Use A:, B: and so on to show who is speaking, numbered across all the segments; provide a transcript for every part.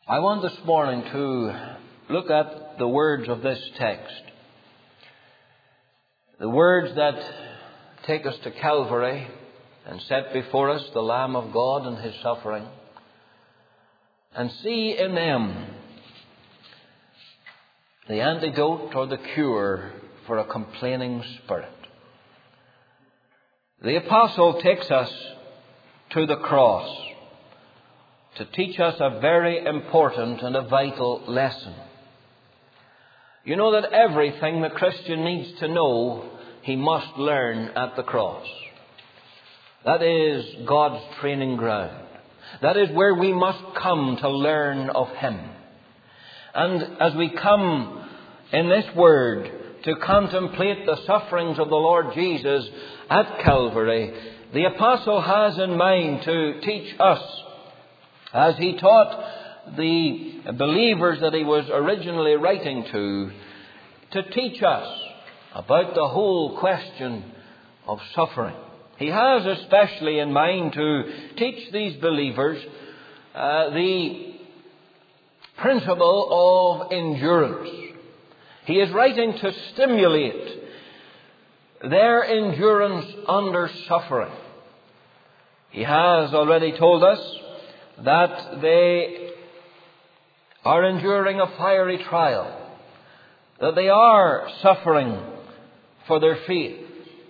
A: I want this morning to look at the words of this text. The words that take us to Calvary and set before us the Lamb of God and His suffering, and see in them the antidote or the cure for a complaining spirit. The apostle takes us to the cross to teach us a very important and a vital lesson. You know that everything the Christian needs to know, he must learn at the cross. That is God's training ground. That is where we must come to learn of Him. And as we come in this word to contemplate the sufferings of the Lord Jesus at Calvary, the apostle has in mind to teach us, as he taught the believers that he was originally writing to teach us about the whole question of suffering. He has especially in mind to teach these believers the principle of endurance. He is writing to stimulate their endurance under suffering. He has already told us that they are enduring a fiery trial, that they are suffering for their faith.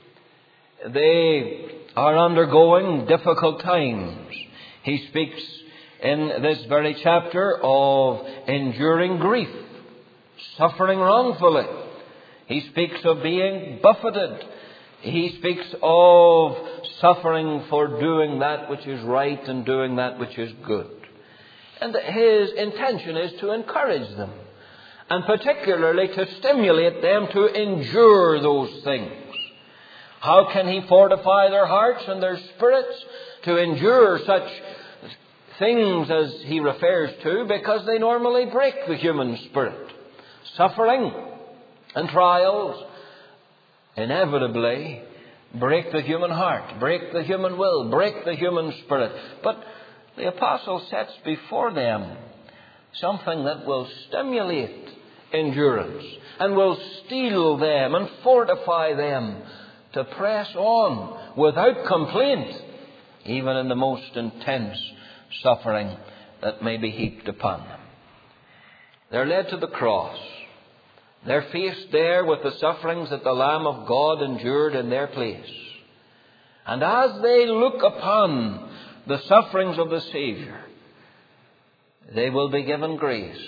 A: They are undergoing difficult times. He speaks in this very chapter of enduring grief, suffering wrongfully. He speaks of being buffeted. He speaks of suffering for doing that which is right and doing that which is good. And his intention is to encourage them, and particularly to stimulate them to endure those things. How can he fortify their hearts and their spirits to endure such things as he refers to? Because they normally break the human spirit. Suffering and trials inevitably break the human heart, break the human will, break the human spirit. But the apostle sets before them something that will stimulate endurance and will steel them and fortify them to press on without complaint, even in the most intense suffering that may be heaped upon them. They're led to the cross. They're faced there with the sufferings that the Lamb of God endured in their place. And as they look upon the sufferings of the Savior, they will be given grace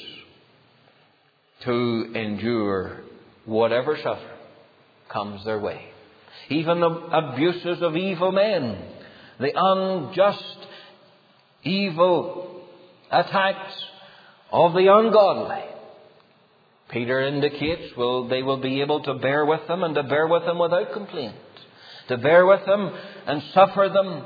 A: to endure whatever suffering comes their way. Even the abuses of evil men, the unjust, evil attacks of the ungodly, Peter indicates they will be able to bear with them, and to bear with them without complaint. To bear with them and suffer them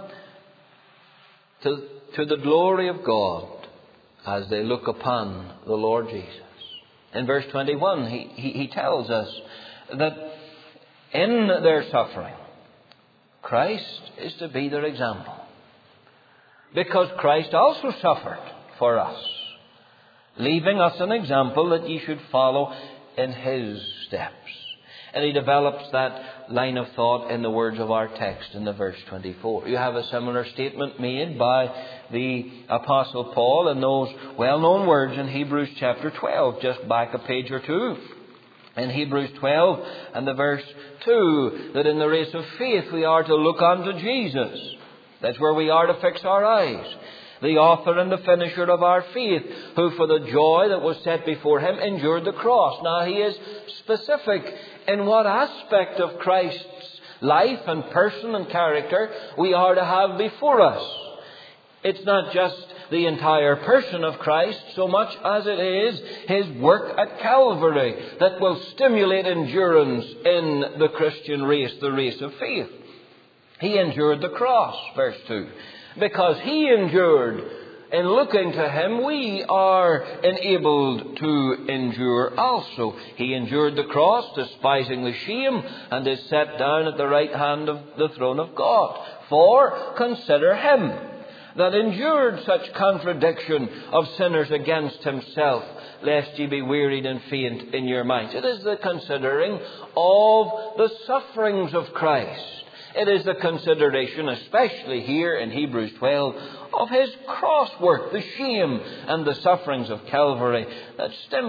A: to the glory of God as they look upon the Lord Jesus. In verse 21, he tells us that in their suffering, Christ is to be their example. Because Christ also suffered for us, leaving us an example that ye should follow in His steps. And he develops that line of thought in the words of our text in the verse 24. You have a similar statement made by the Apostle Paul in those well-known words in Hebrews chapter 12, just back a page or two. In Hebrews 12 and the verse 2, that in the race of faith we are to look unto Jesus. That's where we are to fix our eyes. The author and the finisher of our faith, who for the joy that was set before Him endured the cross. Now he is specific in what aspect of Christ's life and person and character we are to have before us. It's not just the entire person of Christ so much as it is His work at Calvary that will stimulate endurance in the Christian race, the race of faith. He endured the cross, verse 2. Because He endured, in looking to Him, we are enabled to endure also. He endured the cross, despising the shame, and is set down at the right hand of the throne of God. For consider Him that endured such contradiction of sinners against himself, lest ye be wearied and faint in your minds. It is the considering of the sufferings of Christ. It is the consideration, especially here in Hebrews 12, of his cross work, the shame and the sufferings of Calvary, that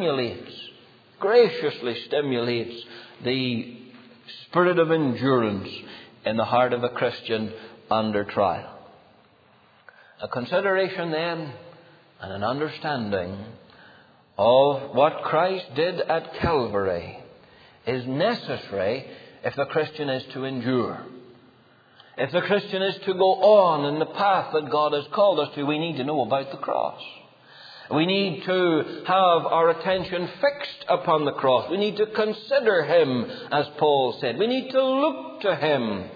A: graciously stimulates the spirit of endurance in the heart of a Christian under trial. A consideration then and an understanding of what Christ did at Calvary is necessary if the Christian is to endure. If the Christian is to go on in the path that God has called us to, we need to know about the cross. We need to have our attention fixed upon the cross. We need to consider him, as Paul said. We need to look to him.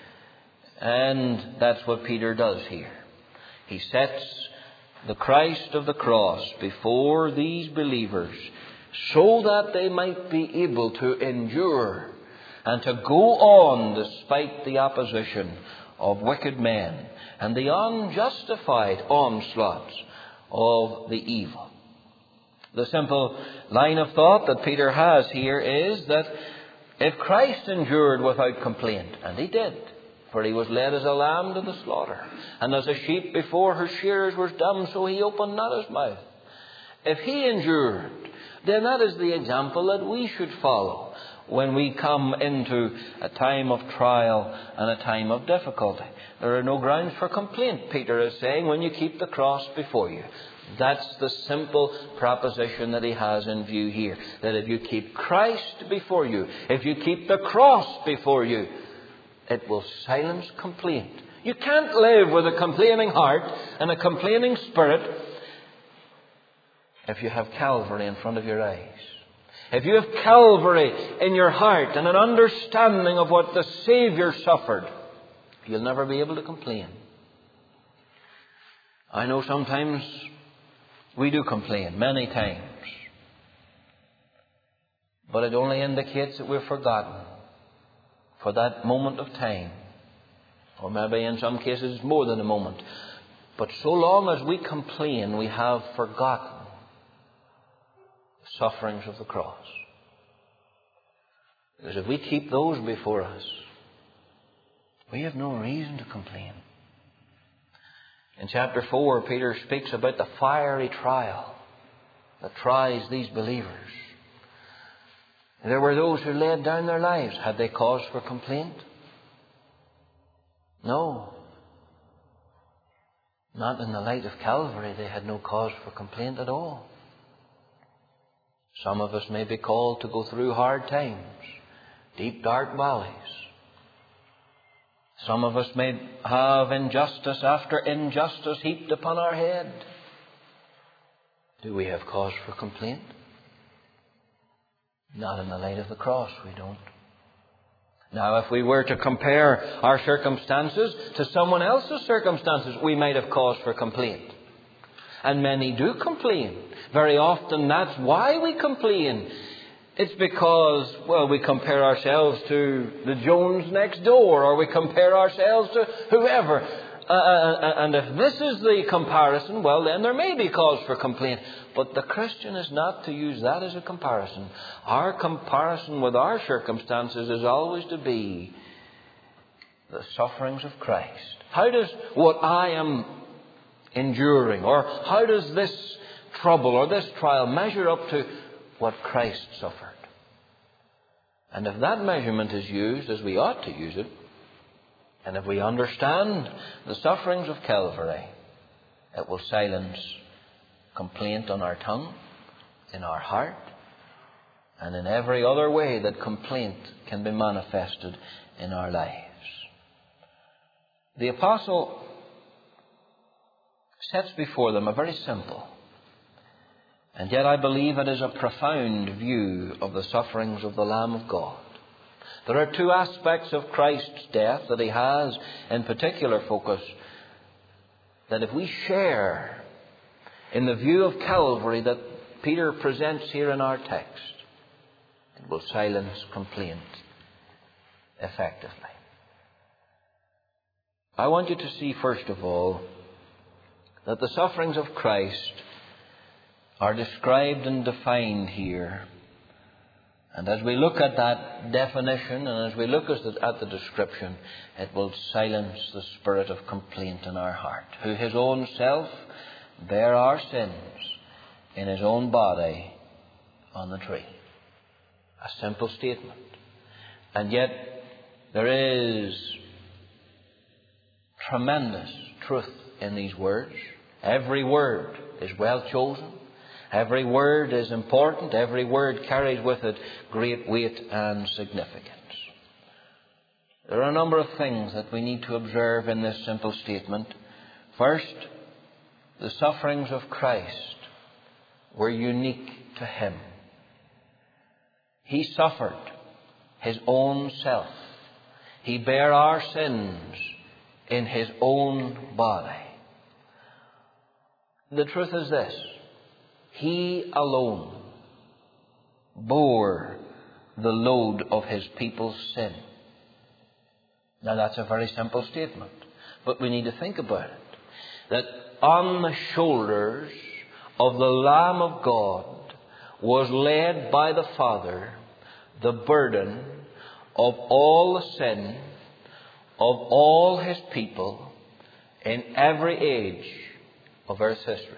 A: And that's what Peter does here. He sets the Christ of the cross before these believers so that they might be able to endure and to go on despite the opposition of wicked men and the unjustified onslaughts of the evil. The simple line of thought that Peter has here is that if Christ endured without complaint, and he did, for he was led as a lamb to the slaughter, and as a sheep before her shearers was dumb, so he opened not his mouth. If he endured, then that is the example that we should follow when we come into a time of trial and a time of difficulty. There are no grounds for complaint, Peter is saying, when you keep the cross before you. That's the simple proposition that he has in view here. That if you keep Christ before you, if you keep the cross before you, it will silence complaint. You can't live with a complaining heart and a complaining spirit if you have Calvary in front of your eyes. If you have Calvary in your heart and an understanding of what the Saviour suffered, you'll never be able to complain. I know sometimes we do complain, many times. But it only indicates that we're forgotten for that moment of time. Or maybe in some cases more than a moment. But so long as we complain, we have forgotten the sufferings of the cross. Because if we keep those before us, we have no reason to complain. In chapter 4, Peter speaks about the fiery trial that tries these believers. There were those who laid down their lives. Had they cause for complaint? No. Not in the light of Calvary. They had no cause for complaint at all. Some of us may be called to go through hard times, deep dark valleys. Some of us may have injustice after injustice heaped upon our head. Do we have cause for complaint? Not in the light of the cross, we don't. Now, if we were to compare our circumstances to someone else's circumstances, we might have cause for complaint. And many do complain. Very often that's why we complain. It's because, well, we compare ourselves to the Jones next door, or we compare ourselves to whoever. And if this is the comparison, well, then there may be cause for complaint. But the Christian is not to use that as a comparison. Our comparison with our circumstances is always to be the sufferings of Christ. How does what I am enduring, or how does this trouble or this trial measure up to what Christ suffered? And if that measurement is used as we ought to use it, and if we understand the sufferings of Calvary, it will silence complaint on our tongue, in our heart, and in every other way that complaint can be manifested in our lives. The apostle sets before them a very simple, and yet I believe it is a profound view of the sufferings of the Lamb of God. There are two aspects of Christ's death that he has in particular focus, that if we share in the view of Calvary that Peter presents here in our text, it will silence complaint effectively. I want you to see, first of all, that the sufferings of Christ are described and defined here. And as we look at that definition and as we look at the description, it will silence the spirit of complaint in our heart, who his own self bare our sins in his own body on the tree. A simple statement. And yet there is tremendous truth in these words. Every word is well chosen. Every word is important. Every word carries with it great weight and significance. There are a number of things that we need to observe in this simple statement. First, the sufferings of Christ were unique to him. He suffered his own self. He bare our sins in his own body. The truth is this: he alone bore the load of his people's sin. Now that's a very simple statement, but we need to think about it. That on the shoulders of the Lamb of God was laid by the Father the burden of all the sin of all his people in every age of earth's history.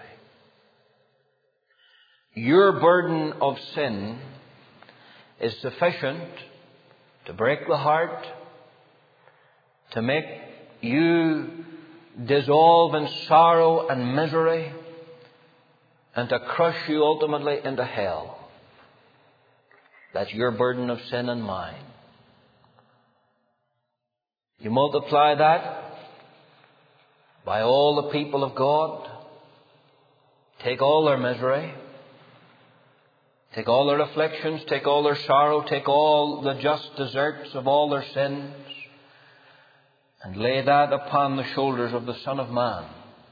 A: Your burden of sin is sufficient to break the heart, to make you dissolve in sorrow and misery, and to crush you ultimately into hell. That's your burden of sin and mine. You multiply that by all the people of God, take all their misery, take all their afflictions, take all their sorrow, take all the just deserts of all their sins, and lay that upon the shoulders of the Son of Man.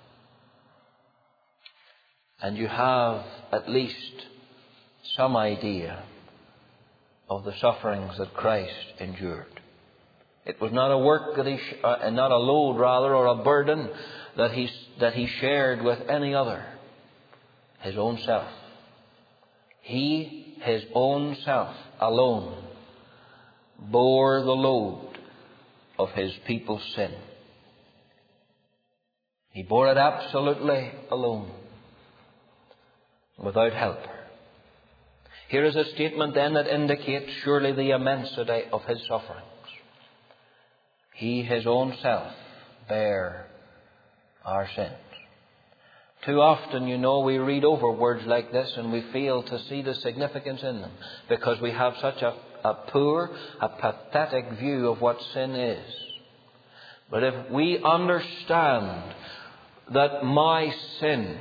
A: And you have at least some idea of the sufferings that Christ endured. It was not a work that not a load rather, or a burden that he shared with any other. His own self. He, his own self alone, bore the load of his people's sin. He bore it absolutely alone, without help. Here is a statement then that indicates surely the immensity of his sufferings. He, his own self, bare our sins. Too often, we read over words like this and we fail to see the significance in them because we have such a poor, a pathetic view of what sin is. But if we understand that my sin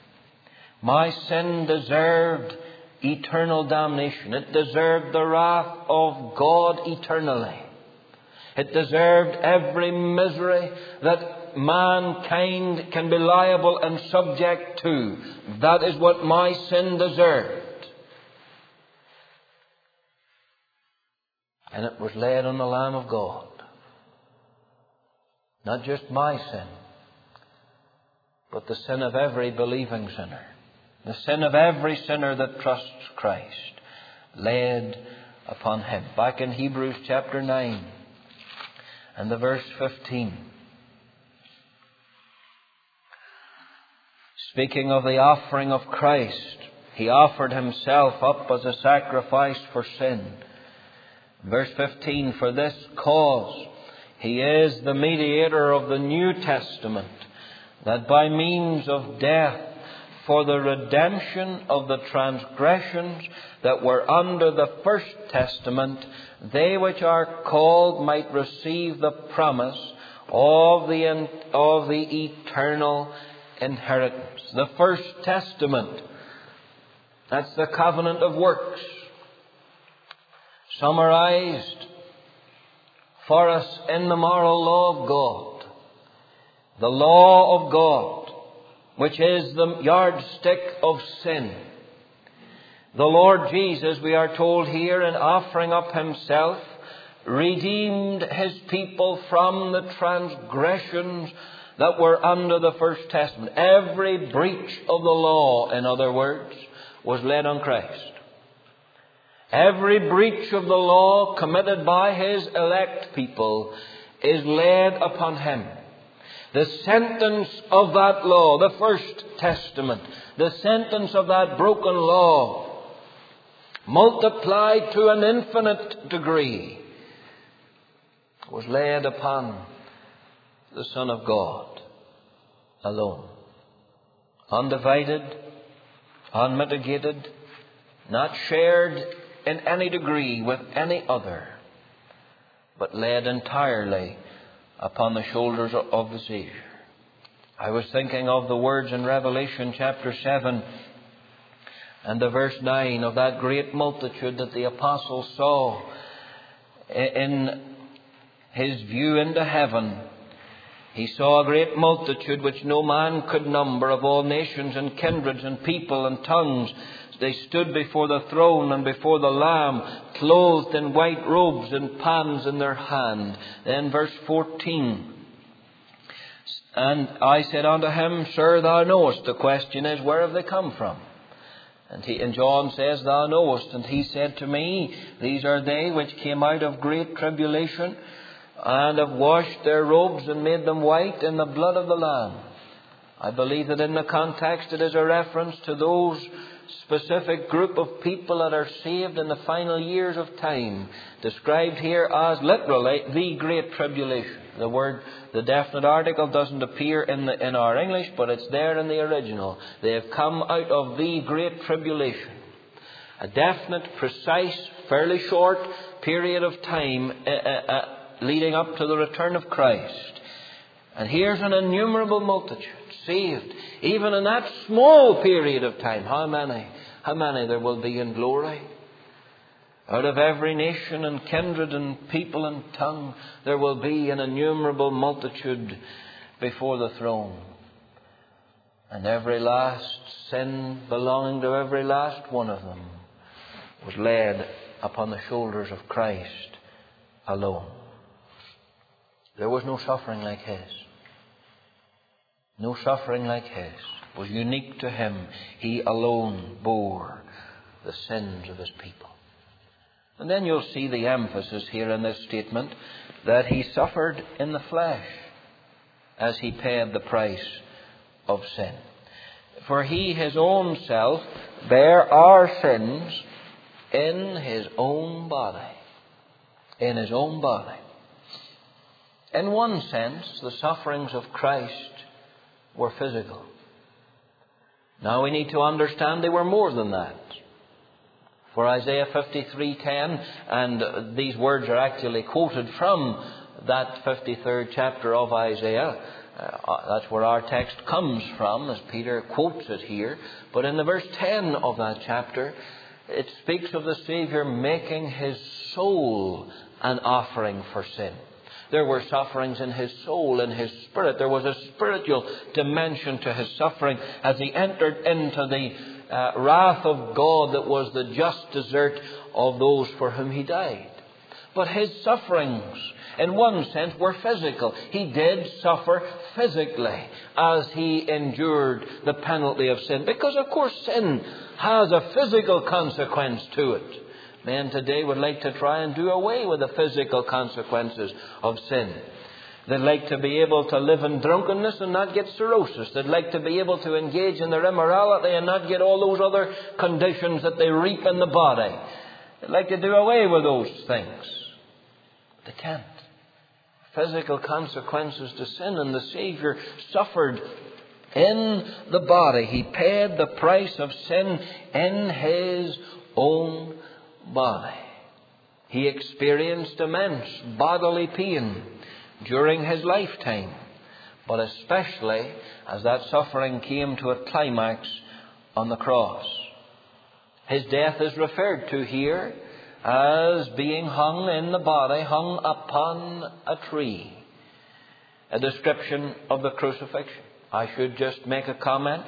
A: deserved eternal damnation. It deserved the wrath of God eternally. It deserved every misery that mankind can be liable and subject to. That is what my sin deserved. And it was laid on the Lamb of God. Not just my sin, but the sin of every believing sinner. The sin of every sinner that trusts Christ, laid upon him. Back in Hebrews chapter 9 and the verse 15. Speaking of the offering of Christ, he offered himself up as a sacrifice for sin. Verse 15, for this cause he is the mediator of the New Testament, that by means of death, for the redemption of the transgressions that were under the first testament, they which are called might receive the promise of the eternal inheritance. The first testament, that's the covenant of works, summarized for us in the moral law of God. The law of God, which is the yardstick of sin. The Lord Jesus, we are told here, in offering up himself, redeemed his people from the transgressions that were under the First Testament, every breach of the law, in other words, was laid on Christ. Every breach of the law committed by His elect people is laid upon Him. The sentence of that law, the First Testament, the sentence of that broken law, multiplied to an infinite degree, was laid upon the Son of God alone. Undivided, unmitigated, not shared in any degree with any other, but laid entirely upon the shoulders of the Savior. I was thinking of the words in Revelation chapter 7 and the verse 9 of that great multitude that the apostle saw in his view into heaven. He saw a great multitude which no man could number, of all nations and kindreds and people and tongues. They stood before the throne and before the Lamb, clothed in white robes and palms in their hand. Then verse 14. And I said unto him, Sir, thou knowest. The question is, where have they come from? And John says, Thou knowest. And he said to me, These are they which came out of great tribulation, and have washed their robes and made them white in the blood of the Lamb. I believe that in the context it is a reference to those specific group of people that are saved in the final years of time, described here as literally the Great Tribulation. The word, the definite article, doesn't appear in our English, but it's there in the original. They have come out of the Great Tribulation. A definite, precise, fairly short period of time leading up to the return of Christ. And here's an innumerable multitude saved, even in that small period of time. How many there will be in glory? Out of every nation and kindred and people and tongue, there will be an innumerable multitude before the throne. And every last sin belonging to every last one of them was laid upon the shoulders of Christ alone. There was no suffering like His. No suffering like His was unique to Him. He alone bore the sins of His people. And then you'll see the emphasis here in this statement that He suffered in the flesh as He paid the price of sin. For He, His own self, bare our sins in His own body. In His own body. In one sense, the sufferings of Christ were physical. Now we need to understand they were more than that. For Isaiah 53:10, and these words are actually quoted from that 53rd chapter of Isaiah. That's where our text comes from, as Peter quotes it here. But in the verse 10 of that chapter, it speaks of the Saviour making His soul an offering for sin. There were sufferings in His soul, in His spirit. There was a spiritual dimension to His suffering as He entered into the wrath of God that was the just desert of those for whom He died. But His sufferings, in one sense, were physical. He did suffer physically as He endured the penalty of sin. Because, of course, sin has a physical consequence to it. Men today would like to try and do away with the physical consequences of sin. They'd like to be able to live in drunkenness and not get cirrhosis. They'd like to be able to engage in their immorality and not get all those other conditions that they reap in the body. They'd like to do away with those things. They can't. Physical consequences to sin, and the Saviour suffered in the body. He paid the price of sin in His own body. He experienced immense bodily pain during His lifetime, but especially as that suffering came to a climax on the cross. His death is referred to here as being hung in the body, hung upon a tree. A description of the crucifixion. I should just make a comment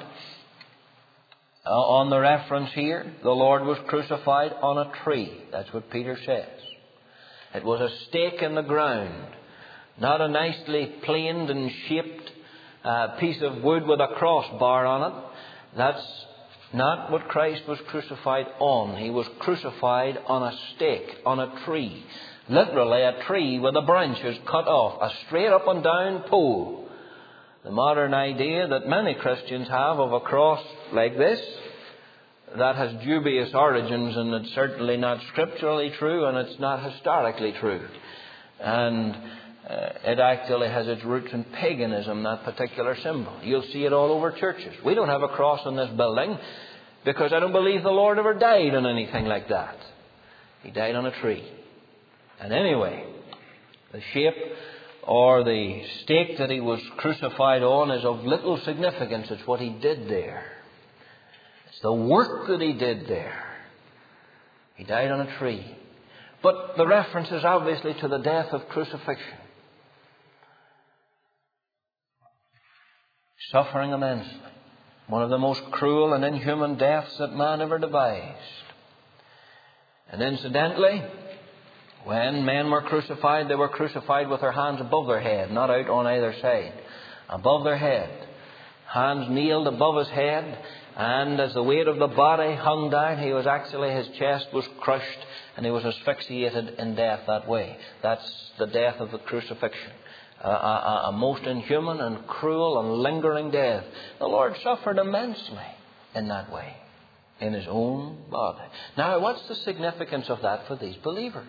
A: on the reference here. The Lord was crucified on a tree. That's what Peter says. It was a stake in the ground, not a nicely planed and shaped piece of wood with a crossbar on it. That's not what Christ was crucified on. He was crucified on a stake, on a tree. Literally a tree with the branches cut off, a straight up and down pole. The modern idea that many Christians have of a cross like this, that has dubious origins, and it's certainly not scripturally true, and it's not historically true. And it actually has its roots in paganism, that particular symbol. You'll see it all over churches. We don't have a cross in this building because I don't believe the Lord ever died on anything like that. He died on a tree. And anyway, the shape or the stake that he was crucified on is of little significance. It's what he did there. It's the work that he did there. He died on a tree. But the reference is obviously to the death of crucifixion. Suffering immensely. One of the most cruel and inhuman deaths that man ever devised. And incidentally, when men were crucified, they were crucified with their hands above their head, not out on either side. Above their head. Hands nailed above his head, and as the weight of the body hung down, his chest was crushed, and he was asphyxiated in death that way. That's the death of the crucifixion. A most inhuman and cruel and lingering death. The Lord suffered immensely in that way, in his own body. Now, what's the significance of that for these believers?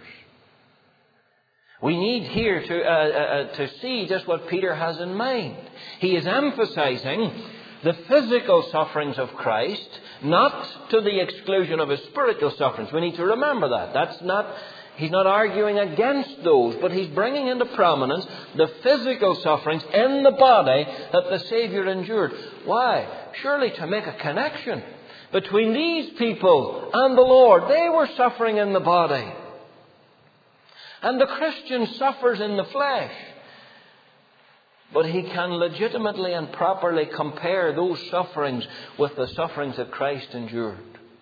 A: We need here to see just what Peter has in mind. He is emphasizing the physical sufferings of Christ, not to the exclusion of his spiritual sufferings. We need to remember that. He's not arguing against those, but he's bringing into prominence the physical sufferings in the body that the Savior endured. Why? Surely to make a connection between these people and the Lord. They were suffering in the body. And the Christian suffers in the flesh. But he can legitimately and properly compare those sufferings with the sufferings that Christ endured.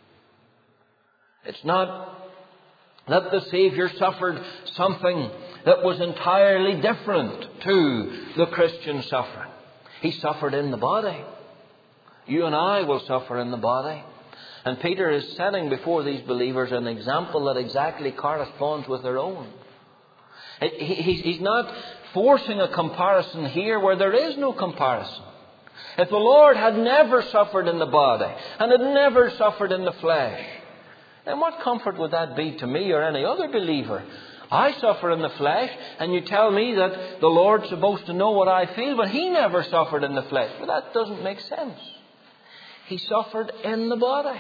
A: It's not that the Savior suffered something that was entirely different to the Christian suffering. He suffered in the body. You and I will suffer in the body. And Peter is setting before these believers an example that exactly corresponds with their own. He's not forcing a comparison here where there is no comparison. If the Lord had never suffered in the body and had never suffered in the flesh, then what comfort would that be to me or any other believer? I suffer in the flesh, and you tell me that the Lord's supposed to know what I feel, but he never suffered in the flesh. Well, that doesn't make sense. He suffered in the body.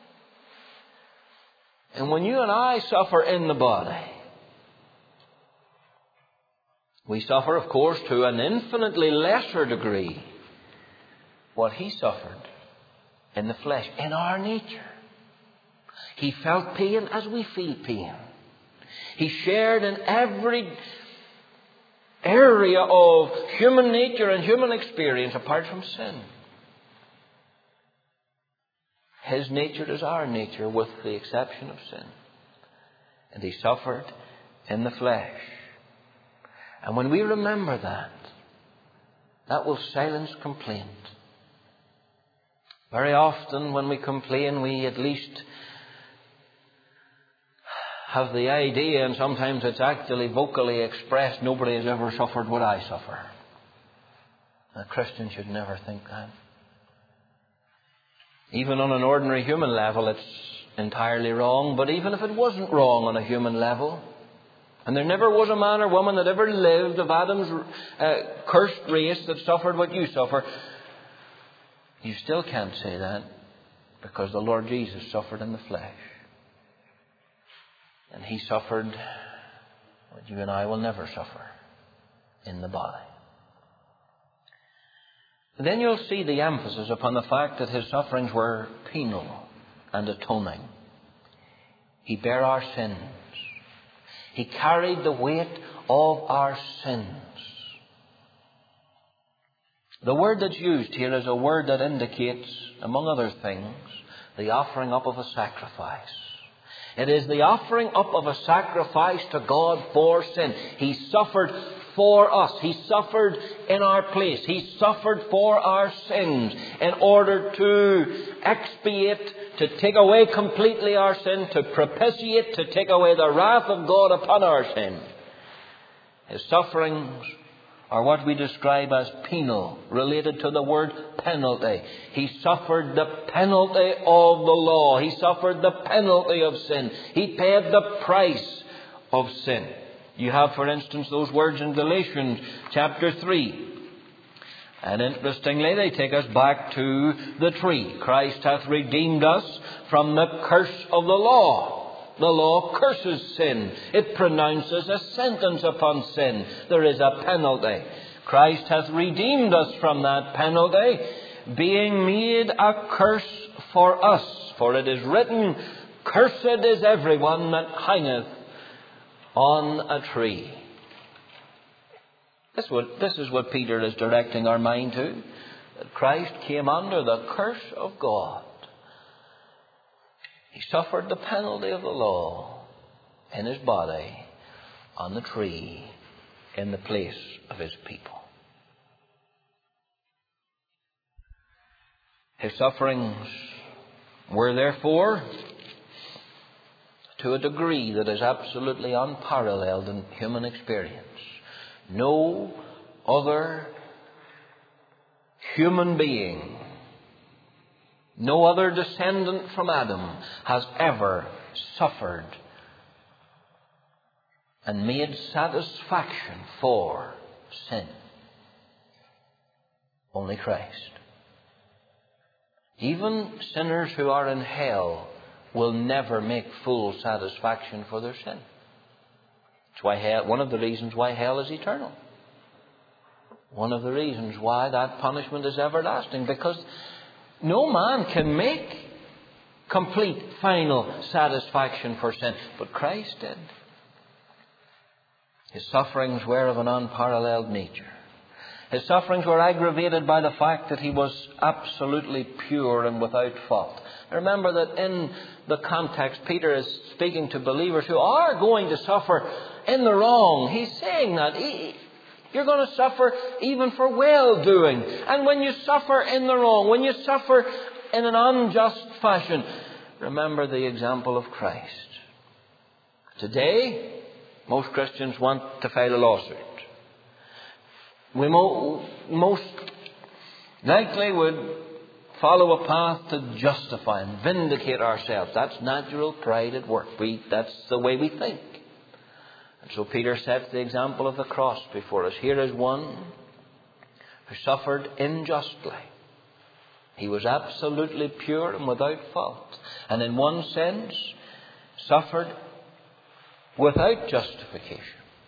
A: And when you and I suffer in the body, we suffer, of course, to an infinitely lesser degree what he suffered in the flesh, in our nature. He felt pain as we feel pain. He shared in every area of human nature and human experience apart from sin. His nature is our nature with the exception of sin. And he suffered in the flesh. And when we remember that, that will silence complaint. Very often when we complain, we at least have the idea, and sometimes it's actually vocally expressed, nobody has ever suffered what I suffer. A Christian should never think that. Even on an ordinary human level, it's entirely wrong. But even if it wasn't wrong on a human level, and there never was a man or woman that ever lived of Adam's cursed race that suffered what you suffer, you still can't say that, because the Lord Jesus suffered in the flesh. And he suffered what you and I will never suffer, in the body. And then you'll see the emphasis upon the fact that his sufferings were penal and atoning. He bare our sins. He carried the weight of our sins. The word that's used here is a word that indicates, among other things, the offering up of a sacrifice. It is the offering up of a sacrifice to God for sin. He suffered for us. He suffered in our place. He suffered for our sins in order to expiate, to take away completely our sin, to propitiate, to take away the wrath of God upon our sin. His sufferings are what we describe as penal, related to the word penalty. He suffered the penalty of the law. He suffered the penalty of sin. He paid the price of sin. You have, for instance, those words in Galatians chapter 3. And interestingly, they take us back to the tree. Christ hath redeemed us from the curse of the law. The law curses sin. It pronounces a sentence upon sin. There is a penalty. Christ hath redeemed us from that penalty, being made a curse for us. For it is written, Cursed is everyone that hangeth on a tree. This is what Peter is directing our mind to. That Christ came under the curse of God. He suffered the penalty of the law in his body on the tree in the place of his people. His sufferings were therefore to a degree that is absolutely unparalleled in human experience. No other human being, no other descendant from Adam has ever suffered and made satisfaction for sin. Only Christ. Even sinners who are in hell will never make full satisfaction for their sin. It's why one of the reasons why hell is eternal. One of the reasons why that punishment is everlasting. Because no man can make complete, final satisfaction for sin. But Christ did. His sufferings were of an unparalleled nature. His sufferings were aggravated by the fact that he was absolutely pure and without fault. Remember that in the context, Peter is speaking to believers who are going to suffer in the wrong. He's saying that you're going to suffer even for well-doing. And when you suffer in the wrong, when you suffer in an unjust fashion, remember the example of Christ. Today, most Christians want to file a lawsuit. We most likely would follow a path to justify and vindicate ourselves. That's natural pride at work. That's the way we think. And so Peter sets the example of the cross before us. Here is one who suffered unjustly. He was absolutely pure and without fault. And in one sense, suffered without justification.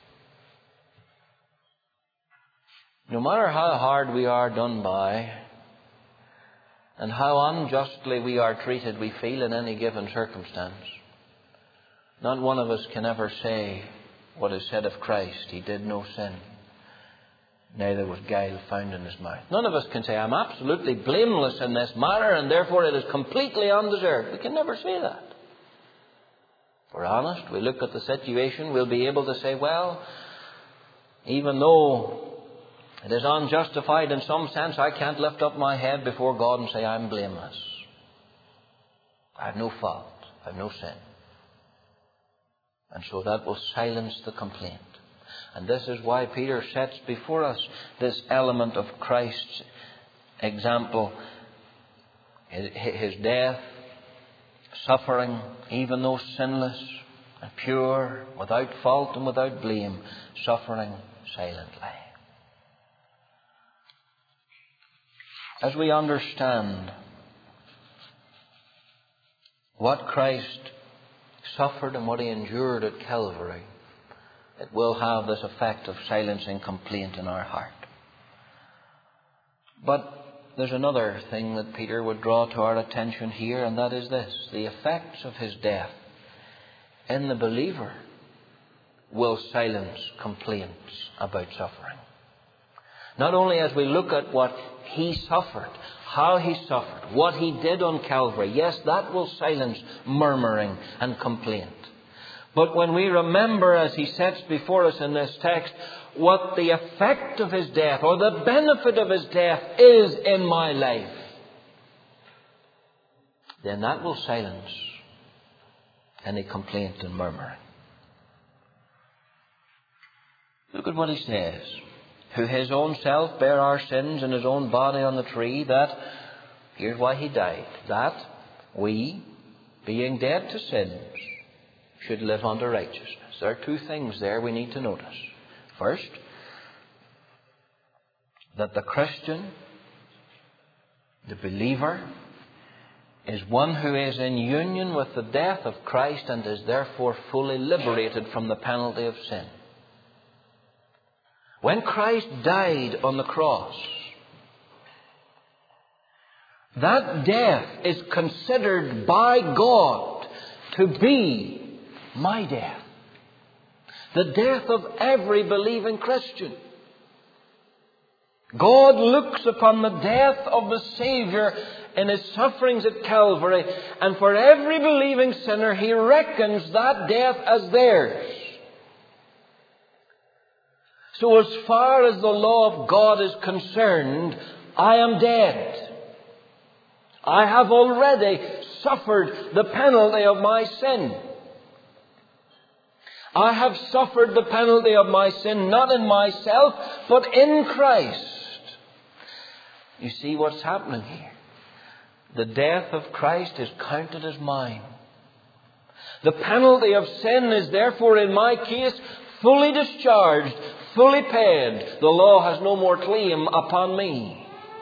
A: No matter how hard we are done by and how unjustly we are treated, we feel in any given circumstance, not one of us can ever say what is said of Christ. He did no sin, neither was guile found in his mouth. None of us can say, I'm absolutely blameless in this matter and therefore it is completely undeserved. We can never say that. If we're honest, we look at the situation, we'll be able to say, well, even though it is unjustified in some sense, I can't lift up my head before God and say I'm blameless. I have no fault. I have no sin. And so that will silence the complaint. And this is why Peter sets before us this element of Christ's example. His death, suffering, even though sinless and pure, without fault and without blame, suffering silently. As we understand what Christ suffered and what he endured at Calvary, it will have this effect of silencing complaint in our heart. But there's another thing that Peter would draw to our attention here, and that is this. The effects of his death in the believer will silence complaints about suffering. Not only as we look at what he suffered, how he suffered, what he did on Calvary. Yes, that will silence murmuring and complaint. But when we remember, as he sets before us in this text, what the effect of His death or the benefit of His death is in my life, then that will silence any complaint and murmuring. Look at what He says. Who His own self bare our sins in His own body on the tree, that, here's why He died, that we, being dead to sins, should live unto righteousness. There are two things there we need to notice. First, that the Christian, the believer, is one who is in union with the death of Christ and is therefore fully liberated from the penalty of sin. When Christ died on the cross, that death is considered by God to be my death. The death of every believing Christian. God looks upon the death of the Saviour in His sufferings at Calvary, and for every believing sinner He reckons that death as theirs. So as far as the law of God is concerned, I am dead. I have already suffered the penalty of my sin. I have suffered the penalty of my sin not in myself, but in Christ. You see what's happening here? The death of Christ is counted as mine. The penalty of sin is therefore in my case fully discharged, fully paid. The law has no more claim upon me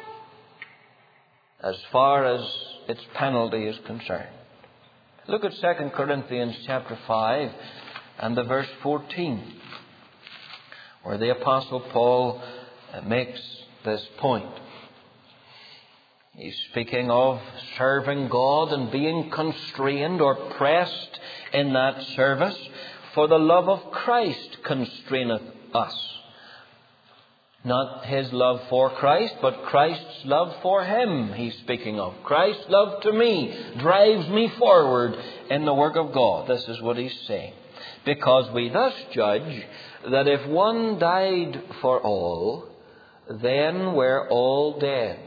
A: as far as its penalty is concerned. Look at 2 Corinthians chapter 5 and the verse 14, where the Apostle Paul makes this point. He's speaking of serving God and being constrained or pressed in that service. For the love of Christ constraineth us. Not His love for Christ, but Christ's love for Him he's speaking of. Christ's love to me drives me forward in the work of God. This is what he's saying. Because we thus judge that if one died for all, then we're all dead.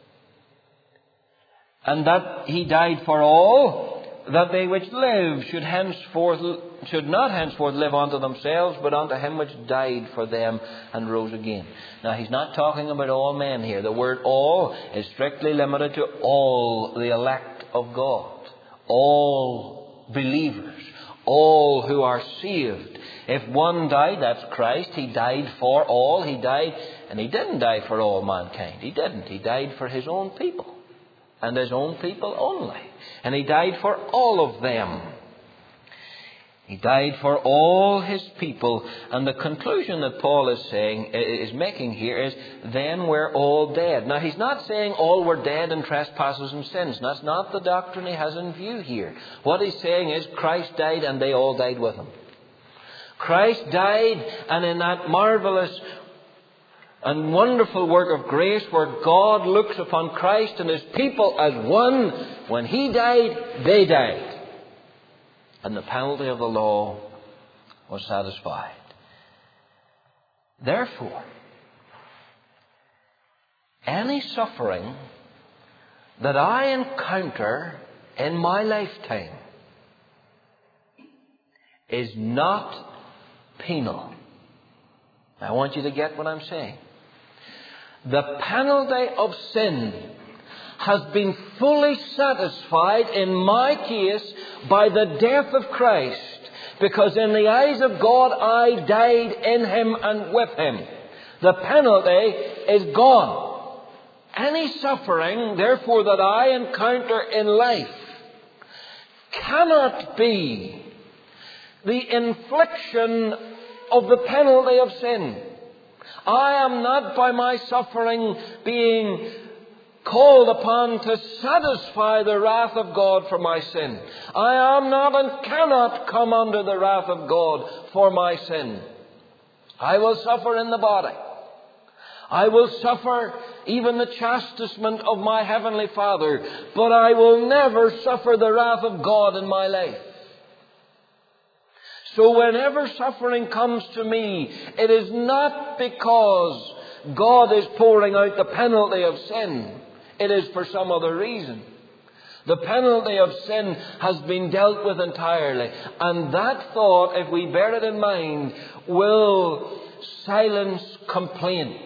A: And that He died for all, that they which live should not henceforth live unto themselves, but unto Him which died for them and rose again. Now, he's not talking about all men here. The word all is strictly limited to all the elect of God, all believers, all who are saved. If one died, that's Christ. He died for all. He died, and He didn't die for all mankind. He didn't. He died for His own people, and His own people only. And He died for all of them. He died for all His people. And the conclusion that Paul is making here is, then we're all dead. Now, he's not saying all were dead in trespasses and sins. That's not the doctrine he has in view here. What he's saying is, Christ died and they all died with Him. Christ died, and in that marvelous and wonderful work of grace where God looks upon Christ and His people as one, when He died, they died. And the penalty of the law was satisfied. Therefore, any suffering that I encounter in my lifetime is not penal. I want you to get what I'm saying. The penalty of sin has been fully satisfied in my case by the death of Christ, because in the eyes of God I died in Him and with Him. The penalty is gone. Any suffering, therefore, that I encounter in life cannot be the infliction of the penalty of sin. I am not by my suffering being called upon to satisfy the wrath of God for my sin. I am not and cannot come under the wrath of God for my sin. I will suffer in the body. I will suffer even the chastisement of my Heavenly Father, but I will never suffer the wrath of God in my life. So whenever suffering comes to me, it is not because God is pouring out the penalty of sin. It is for some other reason. The penalty of sin has been dealt with entirely. And that thought, if we bear it in mind, will silence complaint.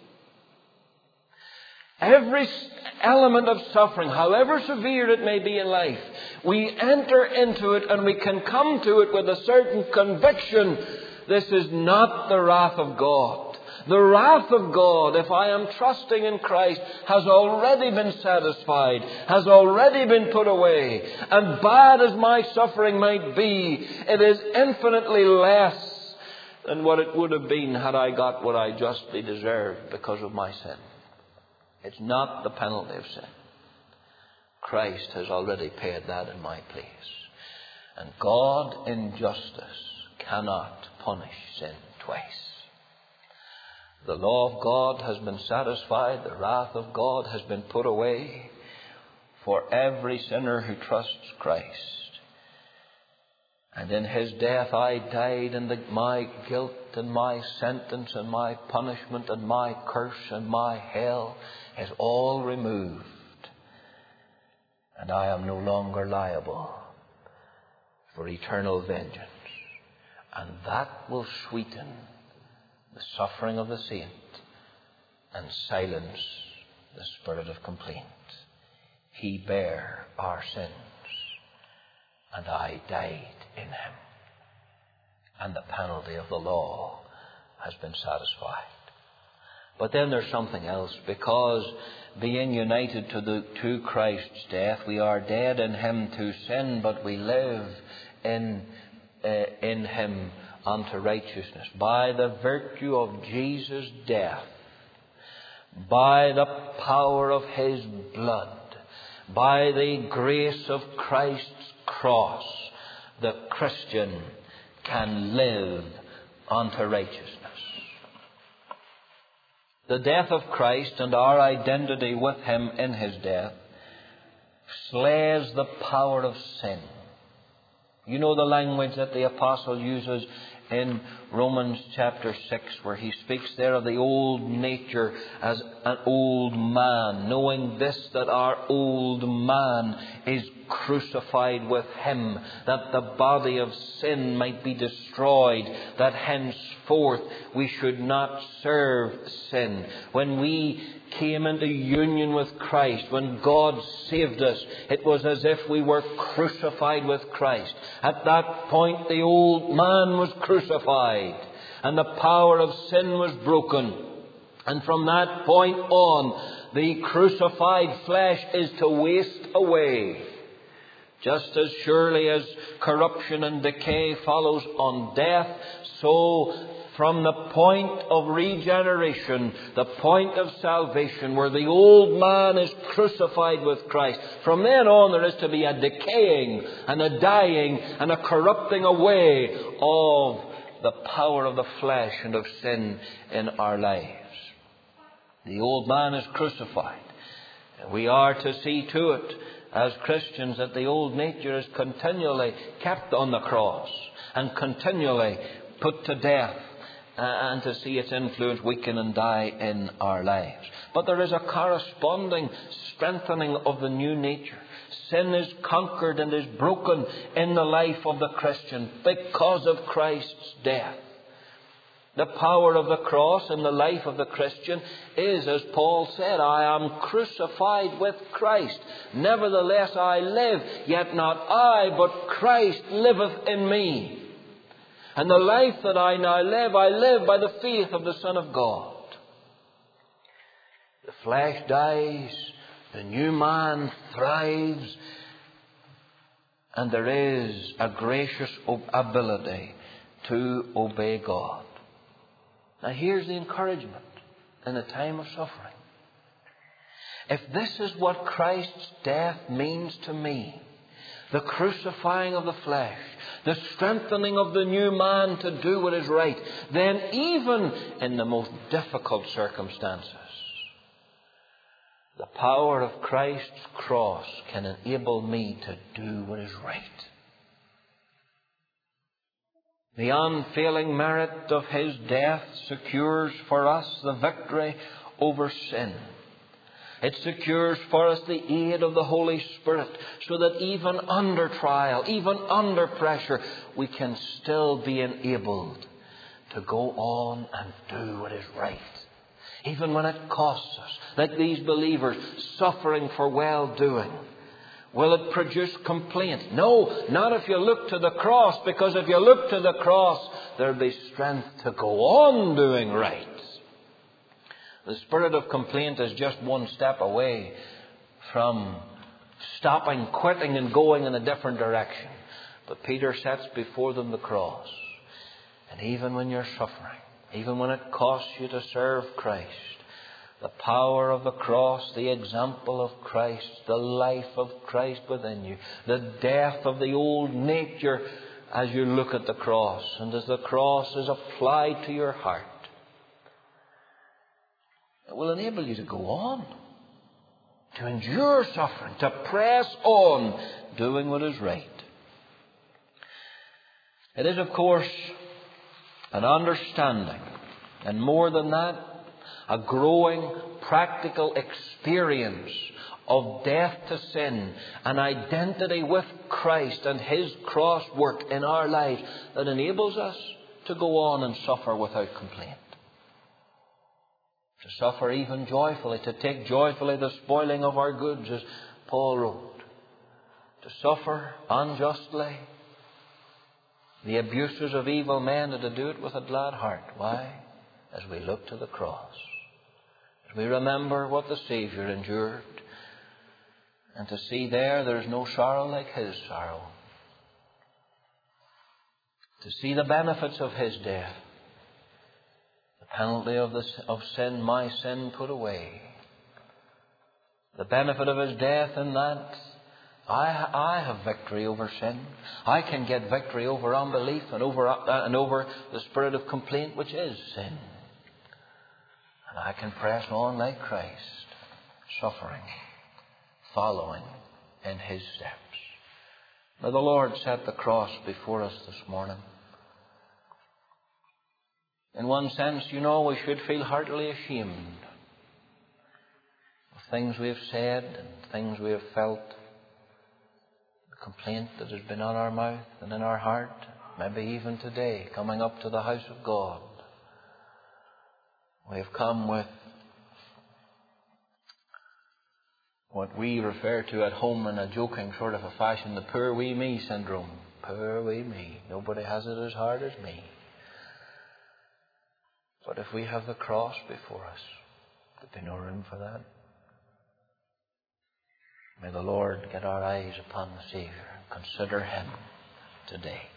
A: Every element of suffering, however severe it may be in life, we enter into it and we can come to it with a certain conviction. This is not the wrath of God. The wrath of God, if I am trusting in Christ, has already been satisfied, has already been put away. And bad as my suffering might be, it is infinitely less than what it would have been had I got what I justly deserved because of my sin. It's not the penalty of sin. Christ has already paid that in my place. And God in justice cannot punish sin twice. The law of God has been satisfied. The wrath of God has been put away for every sinner who trusts Christ. And in His death I died, and my guilt and my sentence and my punishment and my curse and my hell is all removed. And I am no longer liable for eternal vengeance. And that will sweeten the suffering of the saint and silence the spirit of complaint. He bare our sins, and I died in Him. And the penalty of the law has been satisfied. But then there's something else, because being united to Christ's death, we are dead in Him to sin, but we live in Him unto righteousness. By the virtue of Jesus' death, by the power of His blood, by the grace of Christ's cross, the Christian can live unto righteousness. The death of Christ and our identity with Him in His death slays the power of sin. You know the language that the apostle uses in Romans chapter 6, where he speaks there of the old nature as an old man, knowing this, that our old man is crucified with Him, that the body of sin might be destroyed, that henceforth we should not serve sin. When we came into union with Christ, when God saved us, it was as if we were crucified with Christ. At that point, the old man was crucified, and the power of sin was broken. And from that point on, the crucified flesh is to waste away. Just as surely as corruption and decay follows on death, so from the point of regeneration, the point of salvation, where the old man is crucified with Christ, from then on there is to be a decaying and a dying and a corrupting away of the power of the flesh and of sin in our lives. The old man is crucified. We are to see to it as Christians that the old nature is continually kept on the cross and continually put to death, and to see its influence weaken and die in our lives. But there is a corresponding strengthening of the new nature. Sin is conquered and is broken in the life of the Christian because of Christ's death. The power of the cross in the life of the Christian is, as Paul said, I am crucified with Christ. Nevertheless I live, yet not I, but Christ liveth in me. And the life that I now live, I live by the faith of the Son of God. The flesh dies, the new man thrives, and there is a gracious ability to obey God. Now here's the encouragement in a time of suffering. If this is what Christ's death means to me, the crucifying of the flesh, the strengthening of the new man to do what is right, then even in the most difficult circumstances, the power of Christ's cross can enable me to do what is right. The unfailing merit of His death secures for us the victory over sin. It secures for us the aid of the Holy Spirit, so that even under trial, even under pressure, we can still be enabled to go on and do what is right. Even when it costs us, like these believers suffering for well-doing. Will it produce complaint? No, not if you look to the cross, because if you look to the cross, there'll be strength to go on doing right. The spirit of complaint is just one step away from stopping, quitting and going in a different direction. But Peter sets before them the cross. And even when you're suffering, even when it costs you to serve Christ, the power of the cross, the example of Christ, the life of Christ within you, the death of the old nature as you look at the cross and as the cross is applied to your heart, it will enable you to go on, to endure suffering, to press on doing what is right. It is, of course, an understanding, and more than that, a growing practical experience of death to sin, an identity with Christ and His cross work in our lives that enables us to go on and suffer without complaint. To suffer even joyfully, to take joyfully the spoiling of our goods, as Paul wrote. To suffer unjustly the abuses of evil men, and to do it with a glad heart. Why? As we look to the cross. As we remember what the Saviour endured. And to see there's no sorrow like His sorrow. To see the benefits of His death. The penalty of sin, my sin put away. The benefit of His death in that I have victory over sin. I can get victory over unbelief and over the spirit of complaint, which is sin. And I can press on like Christ, suffering, following in His steps. May the Lord set the cross before us this morning. In one sense, we should feel heartily ashamed of things we have said and things we have felt. The complaint that has been on our mouth and in our heart, maybe even today, coming up to the house of God. We have come with what we refer to at home in a joking sort of a fashion, the poor wee me syndrome. Poor wee me. Nobody has it as hard as me. But if we have the cross before us, there'll be no room for that. May the Lord get our eyes upon the Saviour and consider Him today.